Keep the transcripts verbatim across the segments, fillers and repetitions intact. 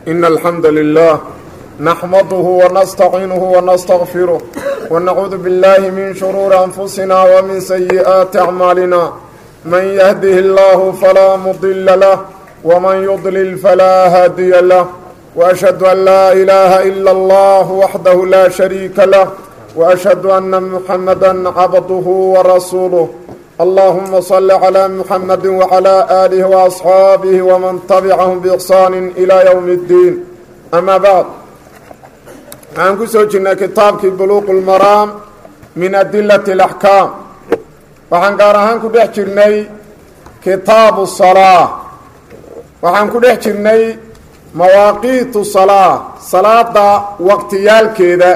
إن الحمد لله نحمده ونستعينه ونستغفره ونعوذ بالله من شرور أنفسنا ومن سيئات أعمالنا من يهده الله فلا مضل له ومن يضلل فلا هادي له وأشهد أن لا إله إلا الله وحده لا شريك له وأشهد أن محمدا عبده ورسوله اللهم صل على محمد وعلى آله وأصحابه ومن تبعهم بإحسان إلى يوم الدين أما بعد عن كسوجنا كتابك بلوغ المرام من أدلة الأحكام وعن قارهان كدحجرني كتاب الصلاة وعن كدحجرني مواقيت الصلاة صلاة وقتيال كده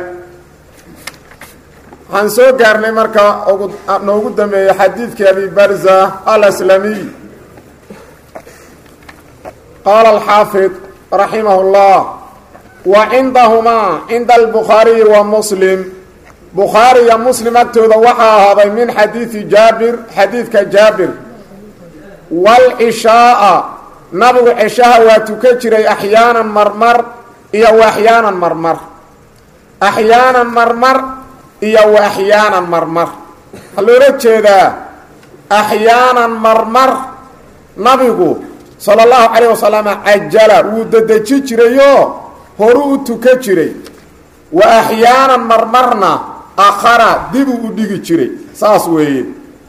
waxaan soo gaarnay marka noogu dambeeyay xadiidkii abi barza al-aslami qaala al-xaafid raximah اllah wa cindahumaa cinda albukhaariyi wa muslim bukhaari iyo muslim agtooda waxaa ahaaday min xadiidi jaabir xadiidka jaabir wal-cishaaa nabigu cishaha waa tukan jiray axyaanan marmar iyo wa axyaanan marmar axyaanan marmar iyo wa axyaanan marmar waxaa loola jeedaa axyaanan marmar nabigu sala allahu calayh wasalam cajala wuu dedeji jirayoo horu u tukan jiray wa axyaanan marmarna akhara dibuu u dhigi jiray saas weeye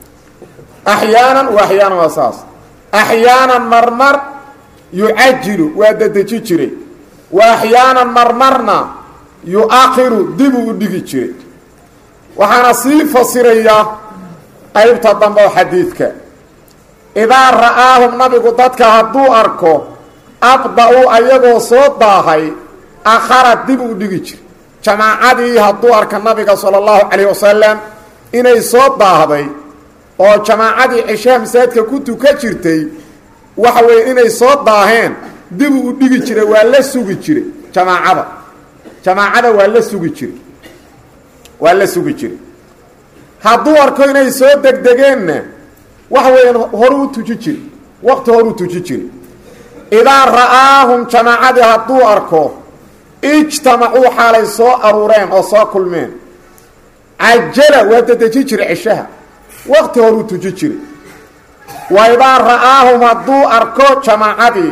axyaanan wa axyaanan waa saas axyaanan marmar yucajilu waa dedeji jiray wa axyaanan marmarna yu-akhiru dibuu u dhigi jiray waxaana sii fasiraya qaybta dambe oo xadiidka idaa ra'aahum nabigu dadka hadduu arko abda-u ayagoo soo daahay akhara dib u dhigi jira jamaacadii hadduu arka nabiga sala allahu calayh wasalam inay soo daahday oo jamaacadii cishaha masaajidka ku tuka jirtay waxa weeye inay soo daaheen dibuu u dhigi jiray waa la sugi jiray jamaacada jamaacada waa la sugi jiray waa la sugi jiray hadduu arko inay soo degdegeenna waxa weeyaan horu u tuji jiri waqti horu tuji jiri idaa ra'aahum jamaacadii hadduu arko ijtamacuu xaalay soo aruureen oo soo kulmeen cajala waa dedeji jiri cishaha waqti horu tuji jiri wa idaa ra'aahum hadduu arko jamaacadii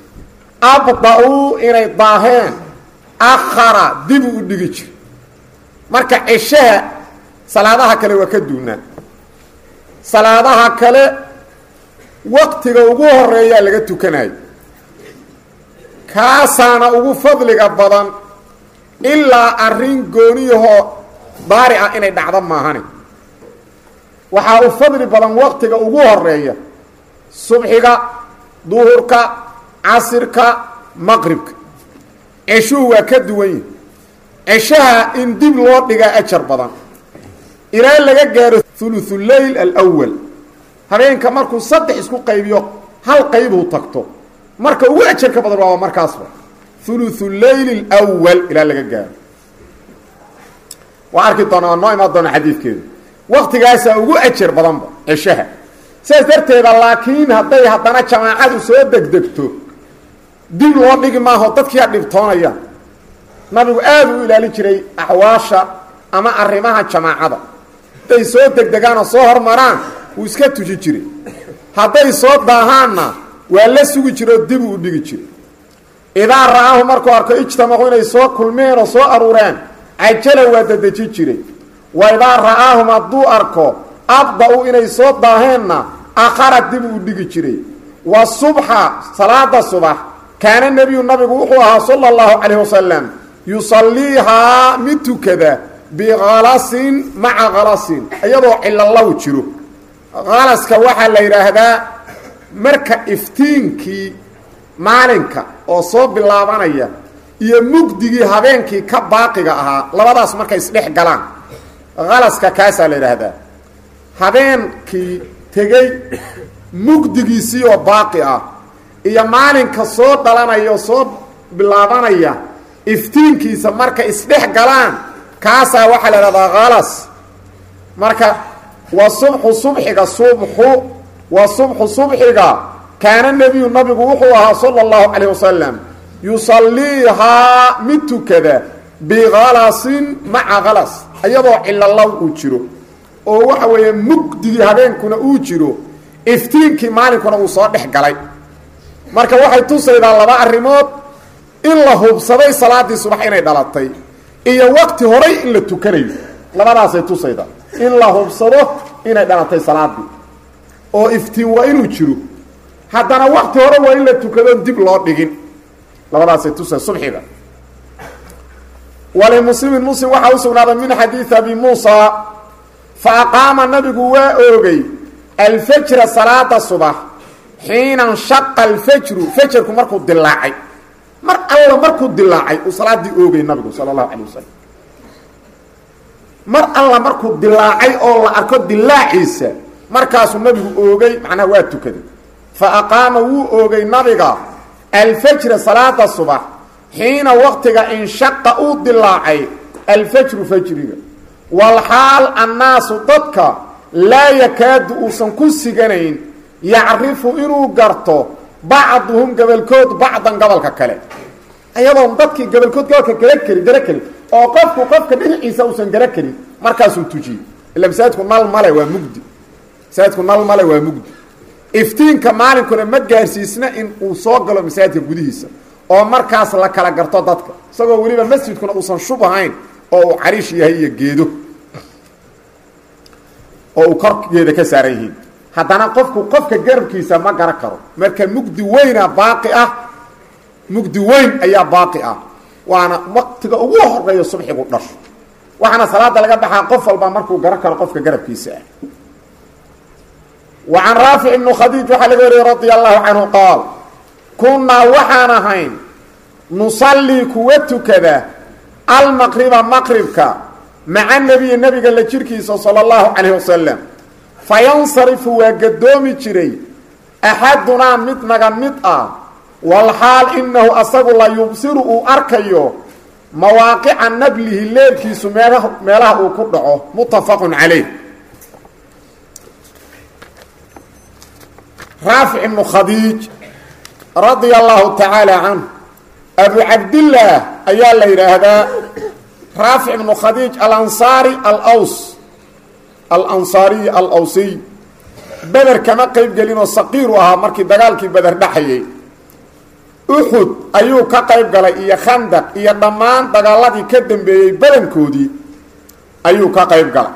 abda-uu inay daaheen akhara dibuu u dhigi jiri marka cishaha salaadaha kale waa ka duunaa salaadaha kale waqtiga ugu horeeyaa laga tukanayo kaasaana ugu fadliga badan ilaa arrin gooniyahoo daari ah inay dhacdo maahane waxaa u fadli badan waqtiga ugu horeeya subxiga duhurka casirka maqribka cishuhu waa ka duwan yihi cishaha in dib loo dhigaa ajar badan ilaa laga gaaro thuluthuleyl alwal habeenka markuu saddex isku qaybiyo hal qaybuu tagto marka ugu ajarka badan waa markaasba thuluthuleyl alwal ilaa laga gaaro waa arki doona noo imaan doona xadiidkeedu waqtigaasaa ugu ajar badanba cishaha sidaas darteeda laakiin hadday haddana jamaacadu soo degdegto dib loo dhigi maaho dadkiia dhibtoonaya nabigu aada u ilaalin jiray axwaasha ama arrimaha jamaacada hadday soo degdegaan oo soo hormaraan wuu iska tuji jiray hadday soo daahaanna waa la sugi jiroo dibuu u dhigi jiray idaa ra'aahu markuu arko ijtamacuu inay soo kulmeen oo soo aruureen cajala waa dedeji jiray wa idaa ra'aahum hadduu arko abda-u inay soo daaheenna akhara dibuu u dhigi jiray wa subxa salaada subax kaana nebiyu nabigu wuxuu ahaa sala allahu calayh wasalam yusalliihaa mid tukada bikhalasin maca khalasin iyadoo cilallow jiro khalaska waxaa la yidhaahdaa marka iftiinkii maalinka oo soo bilaabanaya iyo mugdigii habeenkii ka baaqiga ahaa labadaas markay isdhex galaan khalaska kaasaa la yidhaahdaa habeenkii tegey mugdigiisii oo baaqi ah iyo maalinka soo dhalanaya oo soo bilaabanaya iftiinkiisa markay isdhex galaan kaasaa waxaa la idhahdaa khalas marka wa subxu subxiga subxu wa subxu subxiga kaana nebiyu nabigu wuxuu ahaa sala allahu calayh wasalam yusalliihaa mid tukada bikalasin maca kalas iyadoo cilalaw uu jiro oo waxa weeye mugdigii habeenkuna uu jiro iftiinkii maalinkuna uu soo dhex galay marka waxay tusaydaa laba arrimood in la hubsaday salaadii subax inay dhalatay iyo waqti horay in la tukanayo labadaasay tusaydaa in la hubsado inay dhalatay salaadii oo iftiin waa inuu jiro haddana waqti hore waa in la tukado dib loo dhigin labadaasay tusay subxiga walimuslimin muslim waxaa u sugnaaday min xadiidi abi muusa fa aqaama nabigu waa oogay alfajra salaada subax xiina nshaqa alfajru fajarku markuu dilaacay mar alla markuu dilaacay uu salaadii oogay nabigu sala allahu calay wasalam mar alla markuu dilaacay oo la arko dilaaciisa markaasuu nabigu oogay macnaha waa tukaday fa aqaama wuu oogay nabiga alfajra salaada subax xiina waqtiga inshaqa uu dilaacay alfajru fajriga walxaal annaasu dadka laa yakaadu uusan ku siganayn yacrifu inuu garto bacduhum gabalkood bacdan gabalka kale ayadoon dadkii gabalkood gabalka gara karin gara karin oo qofku qofka dhinaciisa uusan gara karin markaasuu tujiyey ila masaajidku nal male waa mugdi masaajidku nal male waa mugdi iftiinka maalinkuna ma gaarsiisna in uu soo galo masaajidka gudihiisa oo markaas la kala garto dadka isagoo weliba masjidkuna uusan shub ahayn oo uu cariish yahay iyo geedo oo uu korgeeda ka saaran yihiin haddana qofku qofka garabkiisa ma garan karo marka mugdi weyna baaqi ah mugdi weyn ayaa baaqi ah waana waqtiga ugu horeeyo subxigu dhasho waxaana salaada laga baxaa qof walba markuu garan karo qofka garabkiisa ah وعن رافع بن خديج وحلق رضي الله عنه قال كنا وحانا هين نصلي كوتو كذا المغرب مغربك مع النبي النبي قال لك صلى الله عليه وسلم فينصرف وقدومي جري أحدنا متنغا متأ والحال إنه أصاب الله يبصر أركيو مواقع النبله الليل كيسو ميله كدعو متفق عليه رافع بن خديج رضي الله تعالى عنه أبو عبد الله أيها الليلة هذا رافع بن خديج الأنصاري الأوس الأنصاري الأوسي بدر كما قيب قلين وصقيرها مركي دقالكي بدر دحيي أحد أيو كقيب قال إيا خندق إيا دمان دقالاتي كدن بي بدن كودي أيو كقيب قال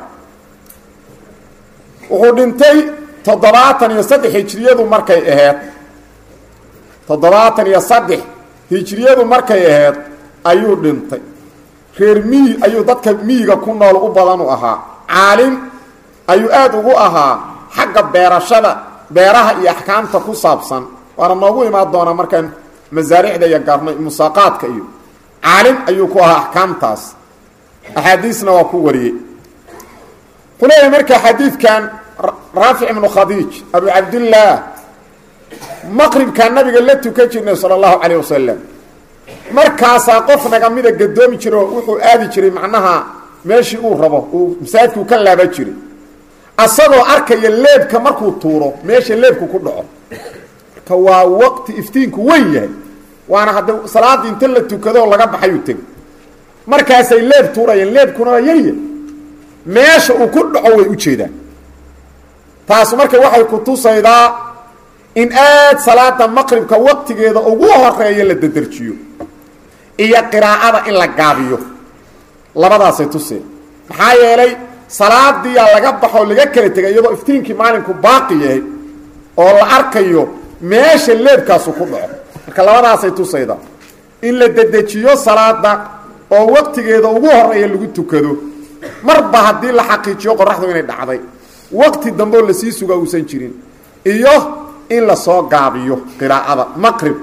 أحد انتي تضباطن يصدح هجريادو مركي اهاد تضباطن يصدح هجريادو مركي اهاد ايو دنتي خير مي ايو دادك ميغا كنا لغو بدانو اها عالم ايو ادوغو اها حق بيراشدا بيراها اي احكامتا كو صابسان وانا نوغو اما دونا مركان مزاريع دا يقارنا مساقاتك ايو عالم ايو كو اها احكامتاس احاديثنا وكو وريه قلنا مركا حديث كان رافع بن خديج أبو عبد الله مقرب كان نبي قال لته كجنا صلى الله عليه وسلم مركاسا قفنا قميده قدومي جيرو وحو ادي جيري معناها ماشي او ربو مساجدku kan laaba jiri asagoo arkay leebka markuu tuuro meesha leebku ku dhaco ka waa waqti iftiinku weyn yahay waana hada salaad inta la tukado laga baxayo tag markaas ay leeb tuurayeen leebkuna yahay meesha uu ku dhaco way u jeedaan taas marka waxay ku tusaydaa in aad salaada maqribka waqtigeeda ugu horeeyo la dadarjiyo iyo qiraa'ada in la gaabiyo labadaas ay tusay maxaa yeelay salaadii laga baxo laga kala tagay iyadoo iftiinkii maalinku baaqi yahay oo la arkayo meesha leebkaas ku dhaco marka labadaas ay tusaydaa in la dadarjiyo salaada oo waqtigeeda ugu horeeyo lagu tukado marba hadii la xaqiijiyo qorraxdu inay dhacday waqti dambe la sii suga uusan jirin iyo in la soo gaabiyo qiraa'ada maqribka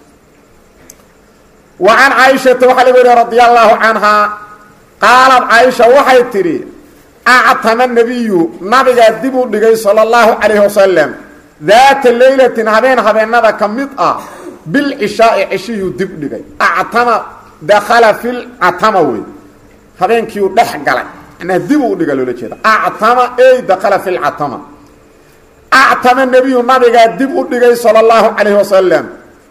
wa an aisha radhiyallahu anha qaalat aisha waxay tiri a'tama an-nabiyyu nabiga dib u dhigay sallallahu alayhi wasallam daata laylatin habeen habeenada kamid ah bil isha'i ishiyu dib dhigay a'tama dakhala fil atamawi habeenkii uu dhex galay أنا دبوا دقالوا لجيدا أعتم أي دخل في العتمة أعتم النبي النبي دبوا دقال صلى الله عليه وسلم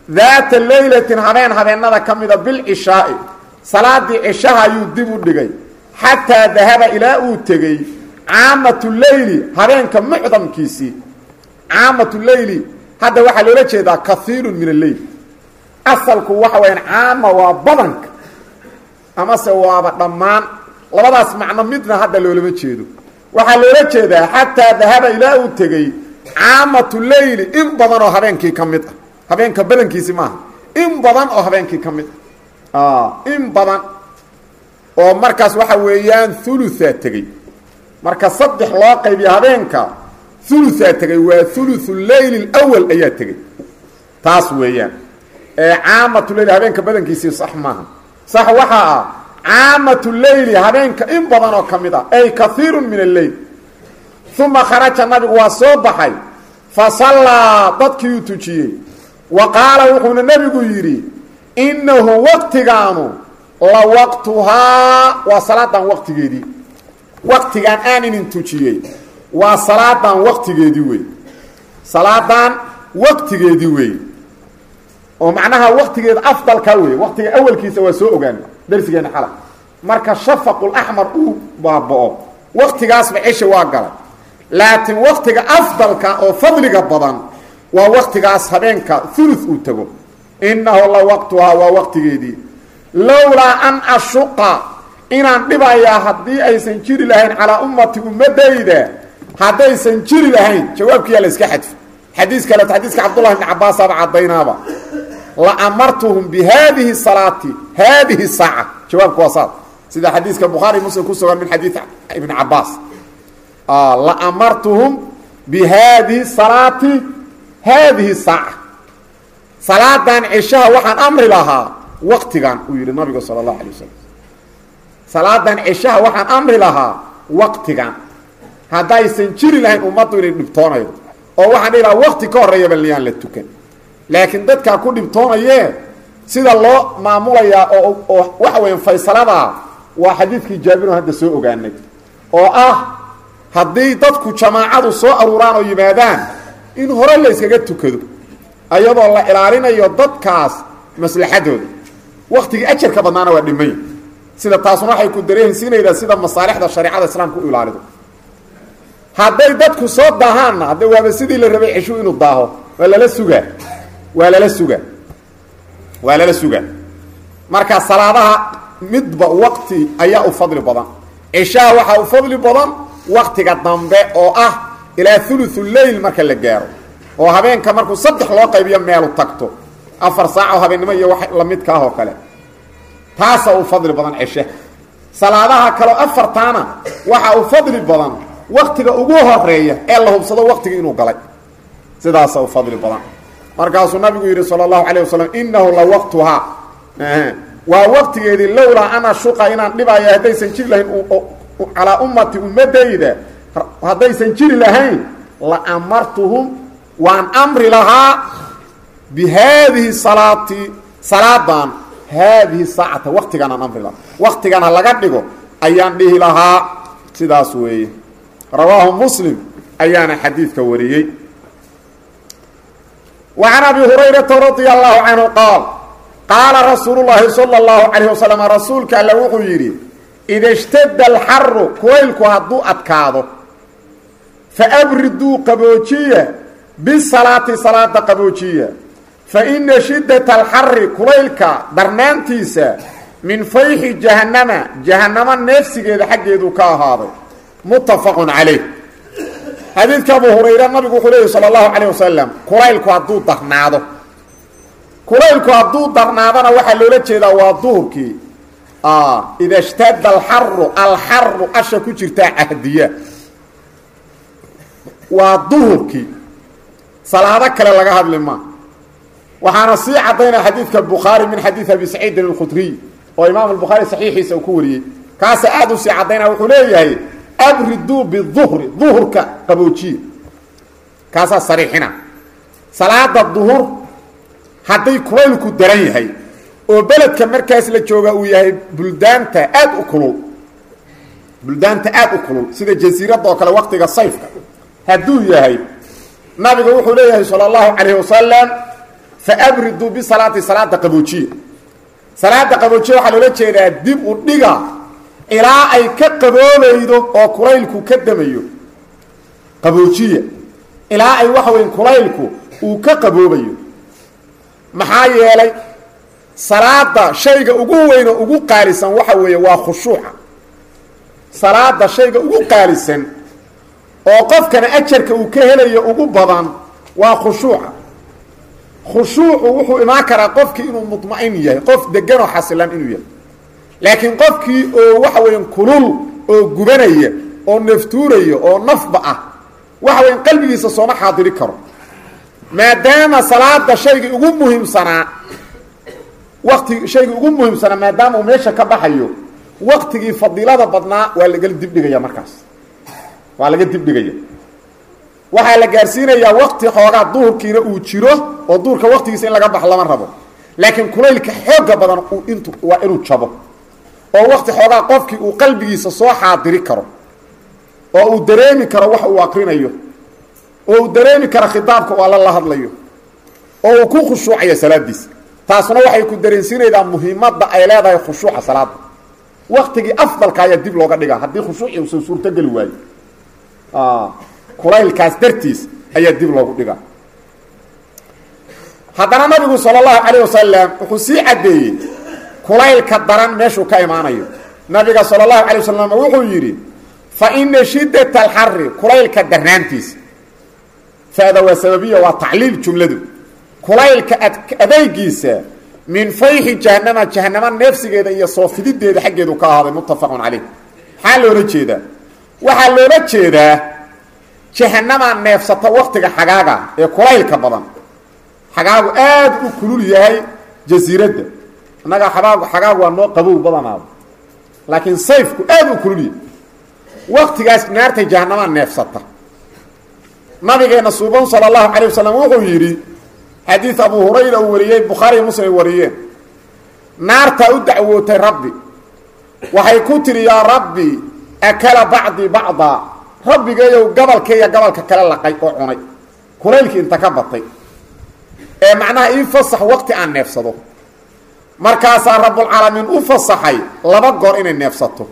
daata laylatin habeen habeenada ka mida bilcishaa'i salaadii cishaha ayuu dib u dhigay xataa dahaba ilaa uu tegey caamatu leyli habeenka mucdamkiisii caamatu leyli hadda waxaa loola jeedaa kaiirun min alleyl asalku waxa wayaan caama waa badanka amase waaba dhammaan labadaas macno midna hadda loolama jeedo waxaa loola jeedaa xataa dahaba ilaa uu tegey caamatu leyli in badan oo habeenkii ka mid ah habeenka badankiisi maaha in badan oo habeenkii ka mid ah in badan oo markaas waxa weeyaan uluaa tegey marka saddex loo qaybiya habeenka uluaa tegey waa ulu leyl اwal ayaa tegey taas weeyaan ee caamatu leyl habeenka badankiisii sax maaha sax waxaa ah caamatu leyli habeenka in badan oo ka mid ah ay kaiiru min alleyl uma kharaja nabigu waa soo baxay fasallaa dadkiiuu tujiyey wa qaala wuxuuna nebigu yidhi innahu waqtigaanu la waqtuhaa waa salaadan waqtigeedii waqtigaan aan inin tujiyey waa salaadan waqtigeedii wey salaadan waqtigeedii wey oo macnaha waqtigeeda afdalka wey waqtiga awalkiisa waa soo ogaan darsigeena xala marka shafaqulaxmar uu baaba'o waqtigaasba cisha waa galay laakiin waqtiga afdalka oo fadliga badan waa waqtigaas habeenka ulu uu tago innahu la waqtuhaa waa waqtigeedii lowlaa an ashuqa inaan dhibayaa haddii aysan jiri lahayn calaa ummati ummadayda haddaysan jiri lahayn jawaabkiyaa la iska xadfo xadiis kaleeto xadiiska cabdullahi bni cabaasaaba caddaynaaba la amartuhum bihadihi salaati haadihi saaca jawaabku waa saas sida xadiiska bukhaari muslim ku sugan min xadiid ibni cabaas la amartuhum bihadihi salaati haadihi saaca salaadan cishaha waxaan amri lahaa waqtigan uu yidhi nabigu sala allahu alay wasalam salaadan cishaha waxaan amri lahaa waqtigan haddaysan jiri lahayn ummaddu inay dhibtoonaydo oo waxaan dhihi lahaa waqti ka horreeyaba liyaan la tukan laakiin dadkaa ku dhibtoonayee sida loo maamulayaa oo oo waxa weya faysaladaa waa xadiidkii jaabiro hadda soo ogaanay oo ah haddii dadku jamaacadu soo aruuraan oo yimaadaan in hore la yskaga tukado ayadoo la ilaalinayo dadkaas maslaxadooda waqtigii ajarka badnaana waa dhimay sida taasuna waxay ku dareensiinaydaa sida masaalixda shareecada islaamka u ilaalido hadday dadku soo daahaanna hadda waaba sidii la rabay ceshu inuu daaho waa lala sugaa waa lala sugaa waa lala sugaa marka salaadaha midba waqti ayaa u fadli badan cishaha waxaa u fadli badan waqtiga dambe oo ah ilaa ulu leyl marka la gaaro oo habeenka markuu saddex loo qaybiyo meelu tagto afar saaco habeennimo iyo wax lamidka ah oo kale taasaa u fadli badan cishe salaadaha kaleo afartaana waxaa u fadli badan waqtiga ugu horeeya ee la hubsado waqtiga inuu galay sidaasaa u fadli badan markaasuu nabigu yidhi sala allahu calayh wasalam innahu la waqtuhaa waa waqtigeedii lowlaa ana shuqa inaan dhibaayo haddaysan jiri lahayn calaa ummati ummadayda haddaysan jiri lahayn la amartuhum waan amri lahaa bihaadihi salaati salaadan haadihi saacata waqtigaan aan amri lahaa waqtigana laga dhigo ayaan dhihi lahaa sidaas weeye rawaahu muslim ayaana xadiidka wariyey wa can abi hurayrata radia allahu canhu qaal qaala rasuulu llaahi sala allahu calayh wasalam rasuulka alle wuxuu yidhi ida ishtada alxaru kulaylku hadduu adkaado fa abriduu qaboojiya bisalaati salaada qaboojiya fa ina shiddata alxari kulaylka darnaantiisa min fayxi jahannama jahannamo neefsigeeda xaggeeduu ka ahaaday muttafaqun calayh xadiidka abu hurayra nabigu wuxuu leeyahy sala allahu calayh wasalam kulaylku hadduu darnaado kulaylku hadduu darnaadona waxaa loola jeedaa waa duhurkii ida shtada alxaru alxaru asha ku jirtaa cahdiya waa duhurkii salaado kale laga hadli maa waxaana sii caddaynaya xadiidka bukhaari min xadiid abi saciidin alkhudriy oo imaam albukhaari saxiixiisa uu ku wariyey kaasa aada u sii caddaynaya wuxuu leeyahay abriduu biduhri duhurka qaboojiya kaasaa sariixina salaada duhur hadday kulaylku daran yahay oo beledka markaas la jooga uu yahay buldaanta aad u kulul buldaanta aad u kulul sida jasiiradda oo kale waqtiga sayfka hadduu yahay nabiga wuxuu leeyahay sala allahu calayhi wasalam faabriduu bisalaati salaada qaboojiya salaada qaboojiya waxaa loola jeedaa dib u dhiga ilaa ay ka qaboobaydo oo kulaylku ka damayo qaboojiya ilaa ay waxa weyn kulaylku uu ka qaboobayo maxaa yeelay salaada shayga ugu weyn oo ugu qaalisan waxa weeye waa khushuuca salaada shayga ugu qaalisan oo qofkana ajarka uu ka helayo ugu badan waa khushuuca khushuucu wuxuu imaan karaa qofkii inuu mutma'in yahay qof degan oo xasilan inuu yahay laakiin qofkii oo waxa weeyaan kulul oo gubanaya oo naftuuraya oo nafba ah waxa weeyaan qalbigiisa sooma xaadiri karo maadaama salaada shayga ugu muhiimsanaa waqti shayga ugu muhiimsanaa maadaama uu meesha ka baxayo waqtigii fadiilada badnaa waa laga dibdhigaya markaas waa laga dibdhigaya waxaa la gaarsiinayaa waqti xoogaa duhurkiina uu jiro oo duhurka waqtigiisa in laga baxo lama rabo laakiin kulaylka xooga badan uu intu waa inuu jabo oo waqti xoogaa qofkii uu qalbigiisa soo xaadiri karo oo uu dareemi karo wax uu aqrinayo oo uu dareemi karo khitaabka oo alla la hadlayo oo uu ku khushuucayo salaadiisa taasuna waxay ku dareensiinaydaa muhiimadda ay leedahay khushuuca salaada waqtigii afdalka ayaa dib looga dhigaa haddii khushuuci uusan suurtogeli waayo kulaylkaas dartiis ayaa dib loogu dhigaa haddana nabigu sala allahu calayh wasalam wuxuu sii caddeeyey kulaylka daran meeshuu ka imaanayo nabiga sala allahu calay wasalam wuxuu yidhi fa ina shiddata alxari kulaylka darnaantiisa faada waa sababiya waa tacliil jumladu kulaylka adaygiisa min fayxi jahanama jahanama neefsigeeda iyo soo fidideeda xaggeedu ka ahaaday muttafaqun caleyh maxaa loola jeedaa waxaa loola jeedaa jahanamaa neefsata waqtiga xagaaga ee kulaylka badan xagaagu aad u kulul yahay jasiiradda innaga xagaagu xagaagu waa noo qabow badanaado laakiin sayfku aad u kulul yahay waqtigaas naarta jahanamaa neefsata nabigeena suuban sala allahu calayh wasalam wuxuu yidhi xadiid abu hurayra uu wariyey bukhaari iyo muslim ay wariyeen naartaa u dacwootay rabbi waxay ku tihi yaa rabbi akala bacdii bacdaa rabbigeeyow gabalkaiyo gabalka kale laqay oo cunay kulaylkii inta ka batay ee macnaha ii fasax waqti aan neefsado markaasaa rabbulcaalamiin u fasaxay laba goor inay neefsato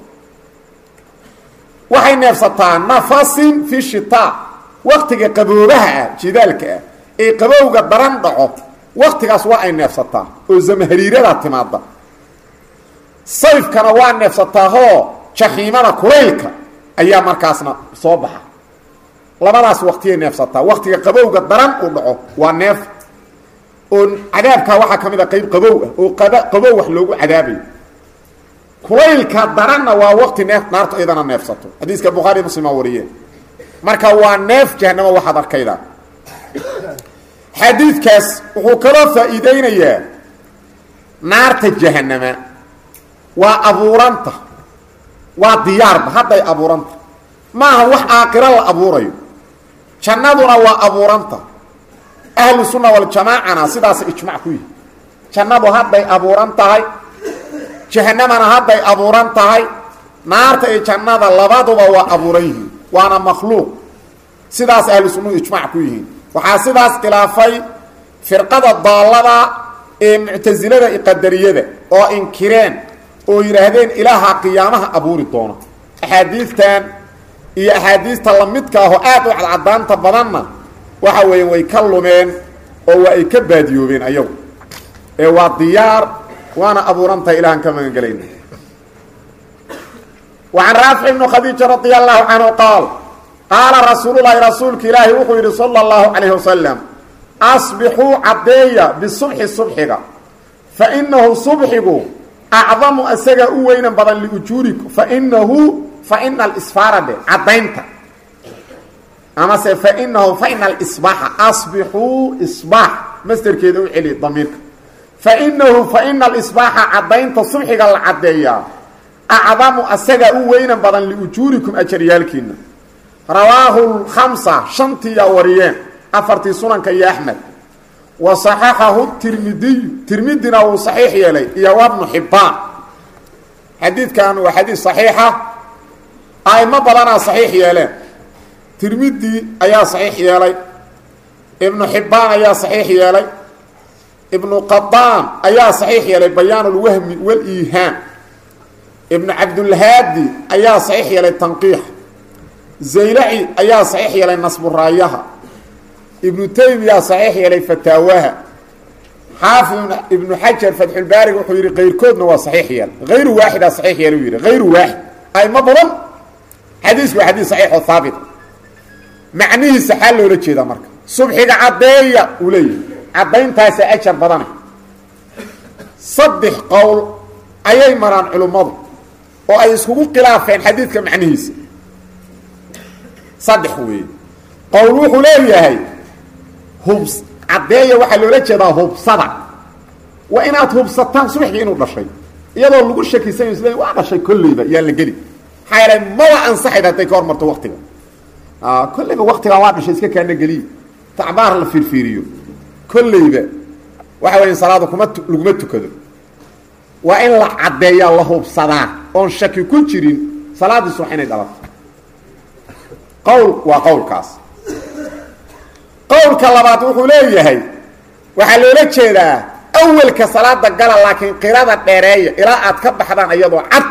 waxay neefsataa nafasin fi shitaa waqtiga qaboobaha ah jidaalka ah ee qabowga daran dhaco waqtigaas waa ay neefsataa oo zamahariirada timaada sayfkana waa neefsataahoo jaxiimada kulaylka ayaa markaasna soo baxa labadaas waqtiyay neefsataa waqtiga qabowga daran uu dhaco waa neef oo cadaabkaa waxaa ka mid a qayb qabow ah oo qabow wax loogu cadaabayo kulaylka daranna waa waqti neef naarta iyadana neefsato xadiiska bukhaari muslim aa wariyeen marka waa neef jahanamo waxaad arkaydaa xadiidkaas wuxuu kaloo faa'iideynayaa naarta jahanama waa abuuranta waa diyaarba hadday abuuranta maaha wax aakiro la abuurayo jannaduna waa abuuranta ahlu sunna waljamaacana sidaasa ijmac ku yihi jannadu hadday abuuran tahay jahanamana hadday abuuran tahay naarta iyo jannada labaduba waa abuuran yihiin waana makhluuq sidaas ahlu sunnuhu ijmac ku yihiin waxaa sidaas khilaafay firqada daallada ee muctasilada iyo qadariyada oo inkireen oo yidhaahdeen ilaaha qiyaamaha abuuri doona axaadiistan iyo axaadiista lamidka ahoo aad u cadcadaanta badanna waxa weeye way ka lumeen oo waa ay ka baadiyoobeen ayagu ee waa diyaar waana abuurantahay ilahan ka magan gelayna وعن raafic بن khadiija radي الlahu canhu qaal qaala rasuululahi rasuulka ilaahi wuxuu yidhi salى الlahu عalayه wasalam asbixuu caddeeya bisubxi subxiga fainahu subxigu acdamu isaga u weynan badan liujuuriku fainahu faina alsfaarade caddaynta amase fainahu faina alsbaaxa asbixuu isbaax masderkeeda u celi damiirka fainahu faina alsbaaxa caddaynta subxiga la caddeeyaa acdamu asaga u weynan badan liujuurikum ajaryaalkiina rawaahu lkhamsa shantiyaa wariyeen afartii sunanka iyo axmed wa saxaxahu tirmidiyu tirmidina wuu saxiix yeelay iyo wabnu xibbaan xadiidkan waa xadiid saxiixa aimo badanaa saxiix yeeleen tirmidi ayaa saxiix yeelay ibnu xibbaan ayaa saxiix yeelay ابن قطان أيا صحيح يلي بيان الوهم والإيهام ابن عبد الهادي أيا صحيح يلي التنقيح زيلعي أيا صحيح يلي نصب الرايها ابن تيمية صحيح يلي فتاواها حافظ ابن حجر فتح الباري وحيري غير كودنا وصحيح يلي غير واحد صحيح يلي غير واحد أي مظلم حديث وحديث صحيح وثابت معنيه سحال ولا جيدا مركا صبحي عدية ولي عدين تاسع أشهر بدنه صدح قول أي مران علماء وأي سكوك خلافين حديث كمعنيه صدح وي قولوه ليه هاي هبس عدية وحلو ولا جيدا هبصدا وإنات هبصتان صبحي إنو رشي يضو اللي قول شكي سيد سليم وانا شيء كله يبقى يالا قلي حيالا ما أنصحي هاتي كور مرتو وقتها آه كل ما وقتها وانا شيء سكي كأنه قلي تعبار الفيرفيريو كل يبقى وحوين صلاة لقمته كذا وإن لعدي الله بصلاة أن شكي كل شيء صلاة الصحيحين يدلت قول وقول كاس قول كلابات وحوليه هاي وحلولك شيء ده أول كصلاة دقالة لكن قرادة ديرية إلى أتكب حدان أيضو عد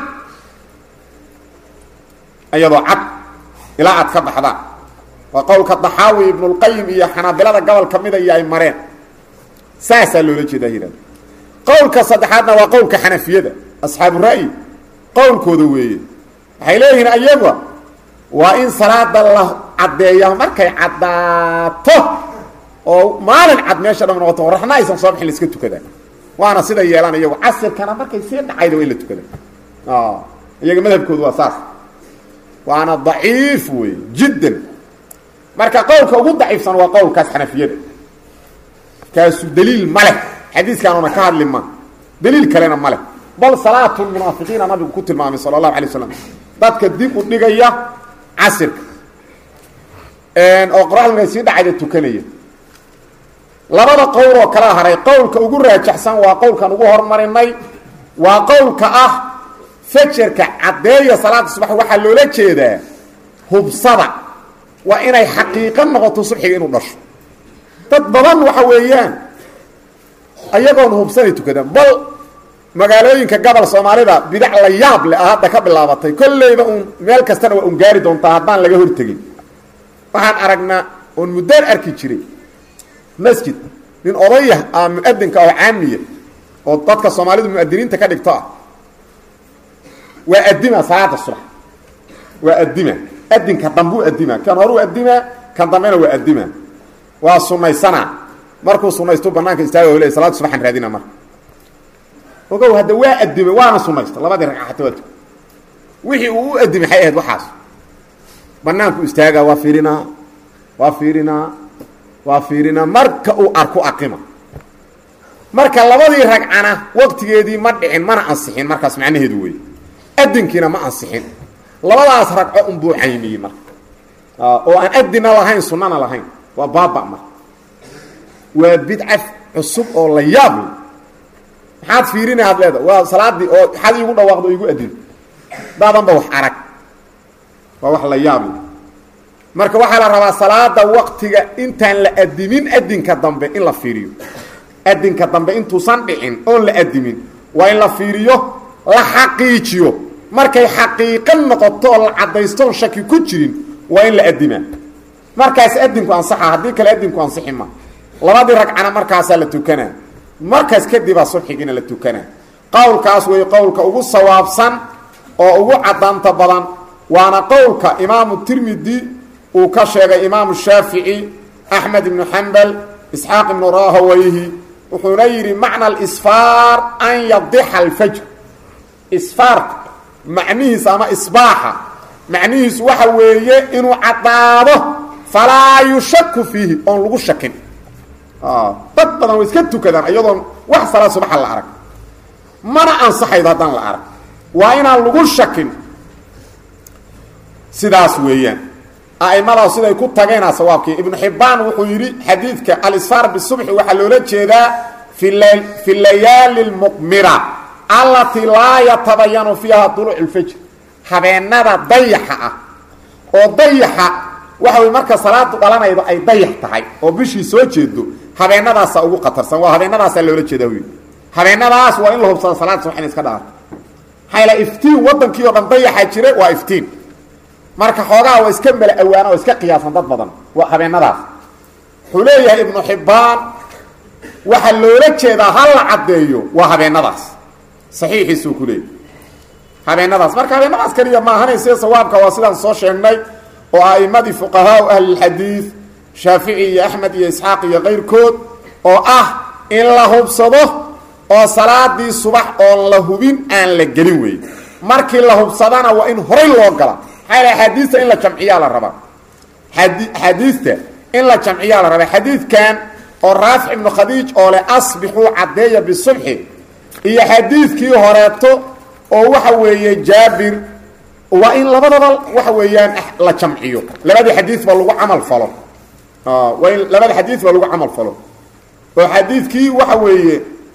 أيضو عد إلى أتكب حدان وقول كالضحاوي ابن القيم إيا حنابلة قبل كميدة إيا إمارين ساسا لوليك دهيرا قول كصدحاتنا وقول كحنفية أصحاب الرأي قول كودوية حيليهن أيضا وإن صلاة الله عدية مركي عداته oo maalin cad meesha dhamaan wato raxna aysan soo bixin iska tukada waana sida yeelan iyagu casir kana markay sii dhacaydo in la tukada ah iyaga madhabkoodu waa saas waana dhaif way jiddan marka qowlka ugu dhaifsan waa qowlkaas xanafiyada kaas daliil male xadiiskan una ka hadlin ma daliil kalena male bal salaatul munaafiqiina nabigu ku tilmaamay sallallahu alayhi wasallam dadka dib u dhigaya casirka een oo quraanka sii dhacaydo tukanaya labada qowl oo kala haray qowlka ugu raajaxsan waa qowlkan ugu hormarinay waa qowlka ah fajrka cadeeyo salaada subax waxa loola jeedaa hubsada waa inay xaqiiqan noqoto subaxiga inuu dhasho dad badan waxa weeyaan ayagoon hubsanay tukadaan bal magaalooyinka gobol Soomaalida bidac la yaab leh hadda ka bilaabatay kulleeyda un meel kastana waa un gaari doontaa haddaan laga hortagin waxaan aragnaa on muddo arki jiray مسجد من أضيه مؤذن كعامية وطبق الصومالي المؤذنين تكاد قطع وأقدمها صلاة الصبح وأقدمها أقدم كضمبو أقدمها كان هرو أقدمها كان ضمينه وأقدمها وصنع سنة مركو صنع يستوب بنانك يستوي ولا صلاة الصبح نرادينا مر وقالوا هذا وأقدمه وأنا صنع الله ما درك حتوته وحي وأقدم حياة وحاس بنانك يستوي وافيرنا وافيرنا وافيرنا marka uu arko aqima marka labadii ragcana waqtigeedii ma dhicin mana ansixin markaas macnaheedu way adinkiina ma ansixin labadaas ragco un buu xaymiyay marka oo aan adina lahayn sunnana lahayn waa baaba ma waa bid'ah cusub oo la yaab maxaad fiirina hadleeda waa salaadii oo xad igu dhawaaqdo igu adin daadan ba wax arag waa wax la yaab marka waxa la rabaa salaada waqtiga intaan la adimin adinka dambe in la fiiriyo adinka dambe intuu san dhicin oo la adimin waa in la fiiriyo la xaqiijiyo markay xaqiiqan noqoto la cadaysto shaki ku jirin waa in la adimaa markaas adinku ansaxa hadii kale adinku ansixin ma labadii ragcana markaas la tukana markaas kadib subaxigina la tukana qowlkaas way qowlka ugu sawaabsan oo ugu cadaanta badan waana qowlka imaam tirmidhi وكشف إمام الشافعي أحمد بن حنبل إسحاق بن راهويه وحنير معنى الإسفار أن يضح الفجر إسفار معنيه سما إصباحا معنيه سوحوية إنه عطابه فلا يشك فيه أن لغو الشك آه تبطنا ويسكتوا كذا أيضا وحصل سبح العرق ما أنصح إذا دان العرق وإن لغو الشك سداس ويان أئمة سيدي كنت تغينا سوابكي ابن حبان وحيري حديثك الإسفار بالصبح وحلولة جيدا في, الليل في الليالي المقمرة التي لا يتبين فيها طلوع الفجر حبيننا ضيحة وضيحة وحوي مركز صلاة ولنا أي ضيحتها وبشي سوى جيدو habeenadaas ugu qatarsan waa habeenadaas loola jeedaa wiil habeenadaas waa in la hubsado salaad subax in iska dhaarto hayla iftiin wadankii oo dhan dayaxa jire waa iftiin marka xoogaa waa iska mala awaana oo iska qiyaasan dad badan waa habeenadaas wuxuu leeyahay ibnu xibbaan waxa loola jeedaa hal la cadeeyo waa habeenadaas saxiixiisu ku leeyahay habeenadaas marka habeenadaas kaliya ma ahanaysa sawaabka waa sidaan soo sheegnay oo a'imadii fuqahaa ahli xadiis shaafici iyo axmed iyo isxaaq iyo qayrkood oo ah in la hubsado oo salaadii subax oo la hubin aan la gelin weey markii la hubsadana waa in horay loo gala xayla xadiista in la jamciyaa la raba xadiista in la jamciyaa la raba xadiidkan oo raafic ibn khadiij oo le asbixu cadeeya bisubhi iyo xadiidkii horeeto oo waxa weeye jaabir waa in labadaba waxa weeyaan la jamciyo labadii xadiis ba lagu amal falo ah waa in labadii xadiis ba lagu amal falo oo xadiidkii waxa weeye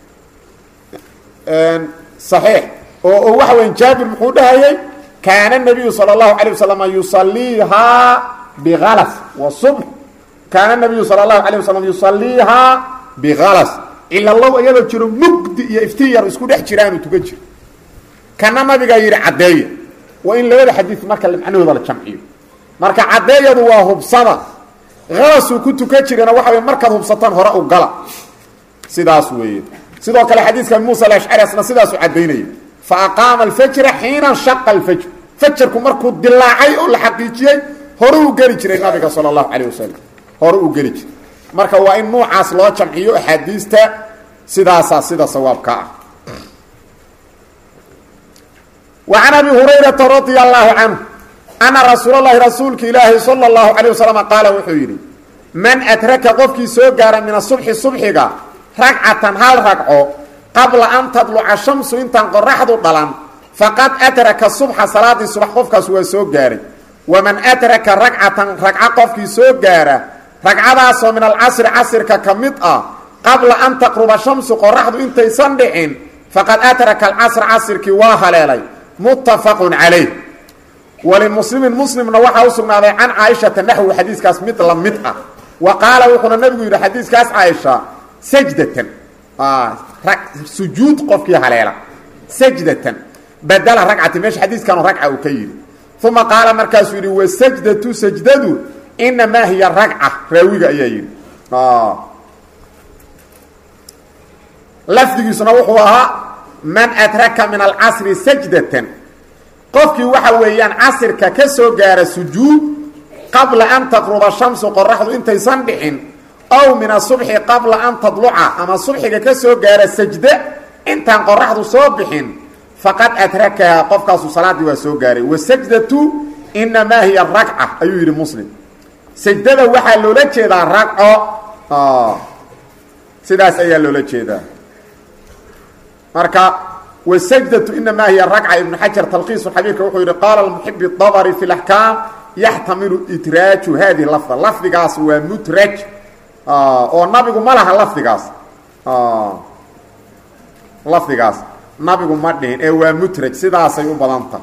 een sahih oo waxa weyn jaabir muxuu dhahayay kaana nabiga sallallahu alayhi wasallam yusalliha bighalas wa subh kaana nabiga sallallahu alayhi wasallam yusalliha bighalas illa allah ayada jiro mugdi iyo iftiyar isku dhex jiraan tuga jir kana nabiga yiri cadeeyo waa in labada xadiis marka la macnooda la jamciyo marka cadeeyadu waa hubsada ghalas ku tuka jirana waxa weey marka hubsatan hore u gala sidaas weeye sidoo kale xadiiska Muusa al-Ash'ari asna sidaas u cadeynay fa aqama al-fajr hina shaqqa al-fajr fajrku markuu dilaacay oo la xaqiijiyay hore u gali jiray nabiga sallallahu alayhi wasallam hore u gali jiray marka waa in noocaas loo jamciyo xadiista sidaas sida sawaabka ah wa ana bi hurayra radiyallahu anhu ana rasuulullaahi rasuulka ilaahi sallallahu alayhi wasallam qaala wuxuu yiri man atraka qofkii soo gaara min as-subhi subhiga rag'atan hal rag'o qabla an tadlu'a ash-shamsu intan qorraxdu dhalan faqad atraka subha salati subh qofkaas waa soo gaaray wa man atraka rag'atan rag'a qofkii soo gaara rag'adaas oo min al-'asr 'asrka kamid ah qabla an taqruba ash-shamsu qorraxdu intaysan dhicin faqad atraka al-'asr 'asrki waa haleelay muttafaqun alayh wali muslimin muslimna waxa uu sugnaaday an aisha tanahu hadiiskaas mid la mid ah wa qala wuxuna nabigu yiri hadiiskaas aisha sajdatan ah rag sujuud qofkii haleela sajdatan badala rag'ati meesh hadiiskan rag'a uu ka yiri thumma qala markaas yiri wa sajdatu sajdadu inma hiya rag'a raawiga ayaa yiri ah lafdigiisuna wuxuu ahaa man atraka min al-'asr sajdatan qofkii waxa weeyaan asrka ka soo gaara sujuud qabla an taqruba ash-shamsu qorraxdu intaysan dhicin aw min as-subhi qabla an tadlu'a ama subhiga ka soo gaara sajda intaan qorraxdu soo bixin faqad atraka qofkaas salaadi waa soo gaaray wa sajdatu inma hiya rag'a ayuu yiri muslim sajdada waxa loola jeedaa rag'o ah sidaas ayaa loola jeedaa marka والسجدة إنما هي الركعة ابن حجر تلخيص الحديث وحير قال المحب الضبري في الأحكام يحتمل إدراج هذه اللفظة اللفظ قاس هو مدرج آه والنبي ما لها اللفظ قاس آه اللفظ قاس النبي ما دين هو مدرج سيدا سيوم بلانتا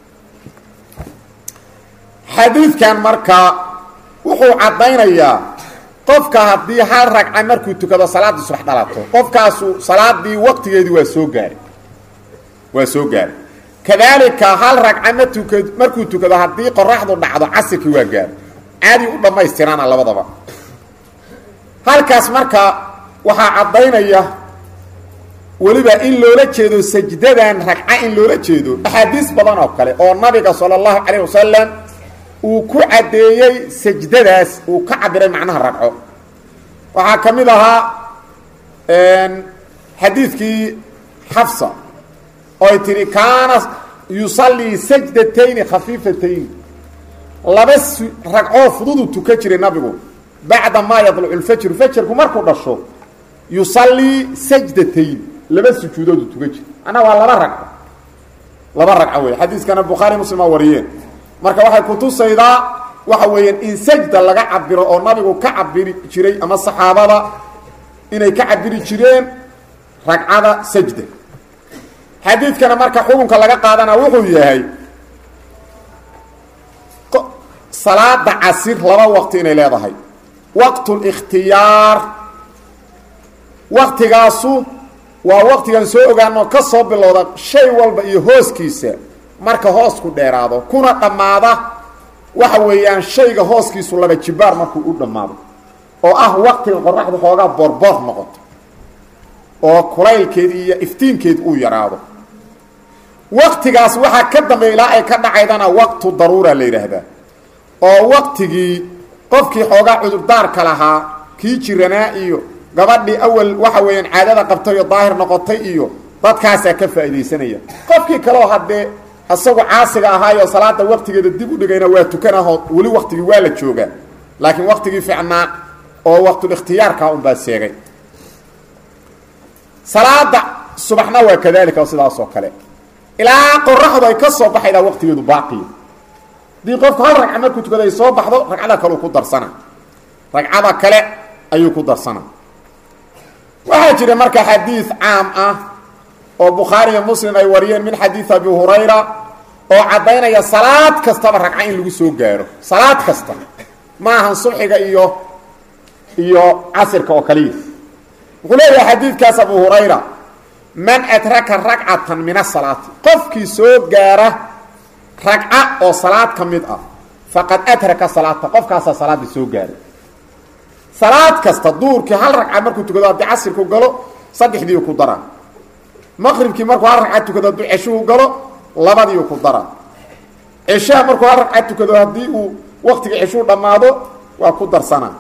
حديث كان مركا وحو عدين إياه qofka hadii hal ragca markuu tukado salaada subax dhalato qofkaasu salaadii waqtigeedii waa soo gaaray waa soo gaaray kadalika hal ragca markuu tukado hadii qorraxdu dhacdo casirki waa gaar aadi u dhameystirana labadaba halkaas marka waxa cadeynaya waliba in loola jeedo sajdadan ragca in loola jeedo ahadiis badan oo kale oo nabiga sallallahu alayhi wasallam uu ku cadeeyay sajdadaas uu ka cabiray macnaha ragco waxa kamid aha een xadiiskii Hafsa oo tiri kaana yusalli sajdatayn khafifatayn labas ragco fududu tuka jiray nabigu bacda ma yadlu al-fajr fajrku markuu dhasho yusalli sajdatayn labas sujuudood tuka jiray ana waa laba ragco laba ragco way xadiiskana Bukhari Muslim wariyeen marka waxay ku tusaydaa waxa weeyaan in sajda laga cabiro oo nabigu ka cabiri jiray ama saxaabada inay ka cabiri jireen ragcada sajda xadiidkana marka xukunka laga qaadana wuxuu yahay salaada casir laba waqti inay leedahay waqtul ikhtiyar waqtigaasu waa waqtigan soo ogaano ka soo bilowda shay walba iyo hooskiisa marka hoosku dheeraado kuna dhammaada waxa weeyaan shayga hooskiisu laba jibaar markuu u dhammaado oo ah waqtiga qoraxdu xoogaa borbor noqoto oo kulaylkeedii iyo iftiinkeed uu yaraado waqtigaas waxaa ka dambeeya ilaa ay ka dhacaydana waqtu daruura la yidhaahdaa oo waqtigii qofkii xoogaa cudurdaarka lahaa kii jiranaa iyo gabadhii awal waxa weeyaan caadada qabtay oo daahir noqotay iyo dadkaasaa ka faa'iidaysanaya qofkii kaleo haddee isagoo caasiga ahaayo salaada waqtigeeda dib u dhigayna waa tukanaho weli waqtigii waa la joogaa laakiin waqtigii fiicnaa oo waqtulikhtiyaarka unbaa seegay salaada subaxna waa kadalika oo sidaas oo kale ilaa qoraxdu ay ka soo baxaydaa waqtigeedu baaqiya dii qofku hal ragca markuu tukada ay soo baxdo ragcada kale uu ku darsana ragcada kale ayuu ku darsana waxaa jira marka xadiis caam ah oo bukhaari iyo muslim ay wariyeen min xadiis abi hurayra oo caddaynaya salaad kastaba ragca in lagu soo gaaro salaad kasta maahan subxiga iyo iyo casirka oo kaliya wuxuu leeyahay xadiidkaas abu hurayra man adraka ragcatan min asalaati qofkii soo gaara ragca oo salaad ka mid ah faqad adraka salaata qofkaasaa salaaddii soo gaaray salaad kasta duurkii hal ragca markuu tukado haddii casirku galo saddexdiiu ku daraa maqribkii markuu hal ragca tukado hadduu ceshuhu galo labadiiu ku daraa ceshaha markuu hal ragca tukado haddii uu waqtiga ceshuhu dhammaado waa ku darsanaa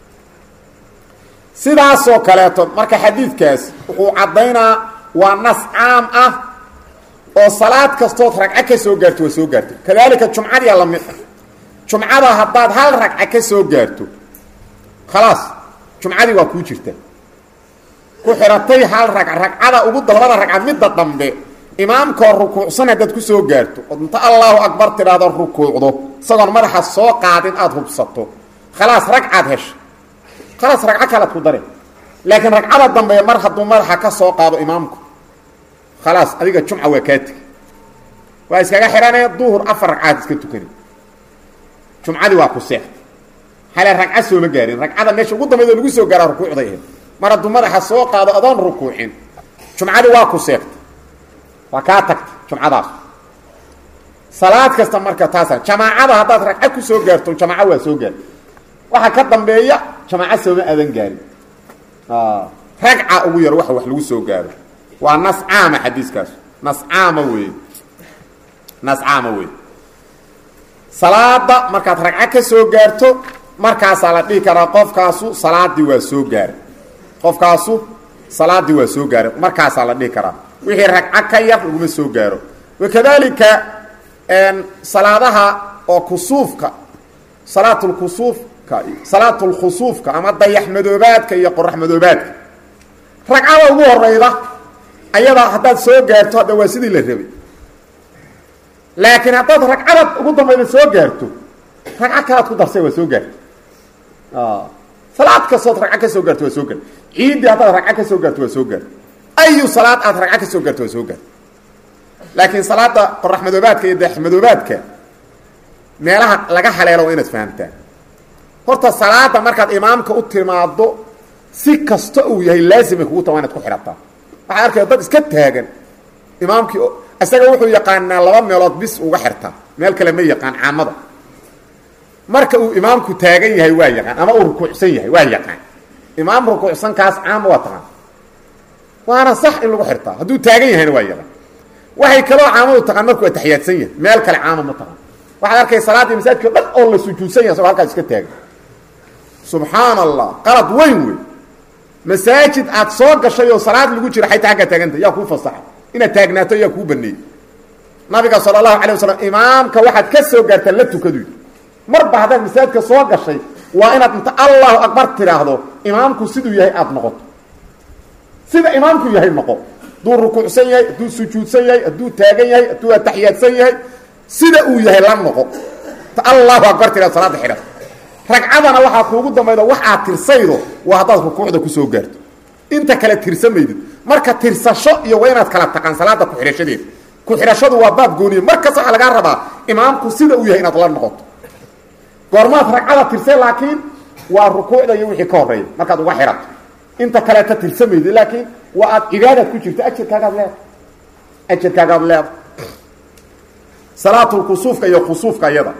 sidaasoo kaleeto marka xadiidkaas wuxuu caddaynaa waa nas caam ah oo salaad kastood ragco ka soo gaarto waa soo gaarto kadaalika jumcadiia la mid ah jumcada haddaad hal ragco ka soo gaarto khalaas jumcadii waa kuu jirta ku xiratay hal ragca ragcada ugu labada ragca midda dambe imaamkoo rukuucsan haddaad ku soo gaarto ood inta allahu akbar tidhaahdo rukuucdo isagoon madaxa soo qaadin aada hubsato khalaas ragcaad hesha khalaas ragco kalead ku dare laakiin ragcada dambe mar hadduu madaxa ka soo qaado imaamku khalaas adiga jumca waa kaa tegi waa iskaga xihanaya duhur afar ragcaad iska tukani jumcadii waa ku seexda hale ragca sooma gaarin ragcada meesha ugu dambaydo lagu soo gaaraa rukuucday ahayd mar hadduu madaxa soo qaado adoon rukuucin jumcadii waa ku seegta waa kaa tagta jumcadaas salaad kasta marka taasa jamaacada haddaad ragco ku soo gaarto jamaaco waa soo gaarta waxa ka dambeeya jamaaco sooma aadan gaarin ragca ugu yar waxa wax lagu soo gaaro waa nas caama xadiiskaas nas caama weeye nas caama weeye salaada markaad ragco ka soo gaarto markaasaa la dhihi karaa qofkaasu salaadii waa soo gaaray qofkaasu salaadii waa soo gaaray markaasaa la dhihi karaa wixii ragco ka yar laguma soo gaaro wakadalika salaadaha oo kusuufka salaatulkusuufka salaatulkhusuufka ama dayax madoobaadka iyo qorax madoobaadka ragcada ugu horeyda ayadaa haddaad soo gaarto hadda waa sidii la rabay laakiin haddaad ragcada ugu dambayda soo gaarto ragco kalaad ku darsay waa soo gaarto salaad kastood ragco ka soo gaarto waa soo gaarto ciiddii haddaad ragco ka soo gaarto waa soo gaarto ayu salaad aad ragco ka soo gaarto waa soo gaarto laakiin salaada qorax madoobaadka iyo dayax madoobaadka meelaha laga haleelo waa inaad fahamtaan horta salaada markaad imaamka u timaado si kasta uu yahay laazimay kugu tahay inaad ku xirataa waxaa arkaya dad iska taagan imaamkii isaga wuxuu yaqaanaa laba meelood bis uga xirtaa meel kale ma yaqaan caamada marka uu imaamku taagan yahay waa yaqaan ama uu rukuucsan yahay waa yaqaan imaam rukuucsan kaas caama waa taqaan waana sax in lagu xirtaa hadduu taagan yahayna waa yaqaan waxay kaloo caamadu taqaan markuu ataxiyaadsan yahay meel kale caama ma taqaan waxaad arkay salaadii masaajidka dhan oo la sujuudsan yahay isagoo halkaas iska taagan subxaana allah qalad weyn wey masaajid aad soo gashay oo salaad lagu jiro xayta aggaa taaganta yaa kuu fasaxay inaad taagnaato yaa kuu baneeyey nabiga sala allahu alay wasalam imaamka waxaad ka soo gaartaan la tukadu marba haddaad masaajidka soo gashay waa inaad inta allahu akbar tidhaahdo imaamku siduu yahay aada noqoto sida imaamku yahay noqo hadduu rukuucsan yahay hadduu sujuudsan yahay hadduu taagan yahay hadduu ataxiyaadsan yahay sida uu yahay la noqo inta allahu akbar tidhahdo salaada xidhan ragcadana waxaa kuugu dambayda wax aad tirsaydo waa haddaad rukuucda kusoo gaarto inta kale tirsamaydid marka tirsasho iyo waa inaad kala taqaan salaada ku-xidhashadeeda ku-xidhashadu waa baab gooniye markas waxaa lagaa rabaa imaamku sida uu yahay inaad la noqoto goormaad ragcada tirsay laakiin waa rukuucda iyo wixii ka horreeya markaad uga xidhato inta kale ta tirsamaydo laakiin waa aad cibaadad ku jirto ajirkaaga leed ajirkaaga leed salaatul kusuufka iyo khusuufka iyada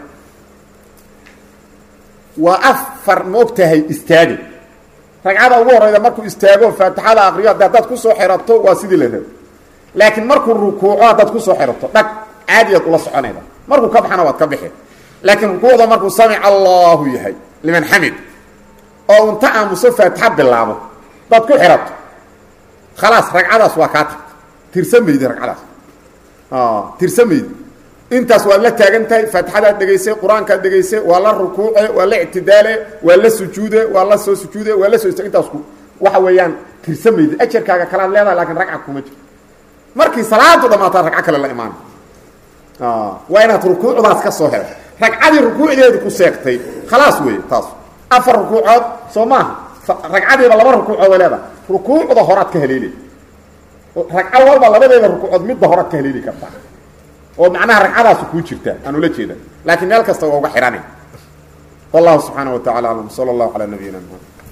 waa afar moogtahay istaagi ragcada ugu horeyda markuu istaago faatixada aqriyo haddaad ku soo xirato waa sidii la rabo laakiin markuu rukuuco haddaad ku soo xirato dhag caadiyad ula soconayda markuu ka baxana waad ka bixi laakiin rukuucda markuu samic allahu yahay liman xamid oo unta aamuso faatixa bilaabo dad ku xirato khalaas ragcadaas waa kaa tagta tirsamaydi ragcadaas tirsamaydi intaas waa la taagan tahay faatixadaad dhegaysay qur-aankaad dhegaysay waa la rukuuce waa la ictidaale waa la sujuude waa la soo sujuude waa la soo ista intaas ku waxa weeyaan tirsamaydi ajarkaaga kalaad leedahay laakiin ragca kuma jiro markii salaadu dhamaataa ragco kale la imaana waa inaad rukuucdaas ka soo helo ragcadii rukuucdeedu ku seegtay khalaas weeye taas afar rukuucood soo maaha ragcadiiba laba rukuucood leedahay rukuucda horaad ka heleeli ragco walba labadeeda rukuucood midda horaad ka heleeli kartaa oo macnaha ragcadaas ku jirta aan ula jeeda laakiin meel kasta waa uga xiranay wallahu subhanahu wa ta'ala alam sallallahu ala nabiyina muhammad